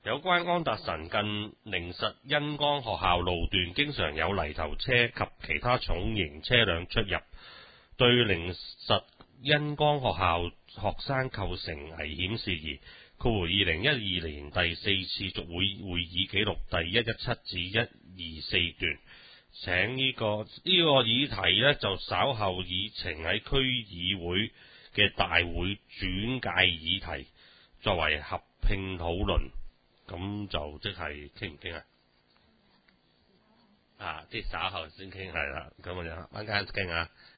有關安達臣近靈實恩光學校路段經常有泥頭車及其他重型車輛出入，對靈實恩光學校學生構成危險事宜。2012年第4次續會議記錄第117至124段。請呢個議題呢，就稍後議程喺區議會嘅大會轉介議題，作為合併討論。咁就即係傾唔傾啊？即係稍後先傾係啦。咁我哋陣間傾下。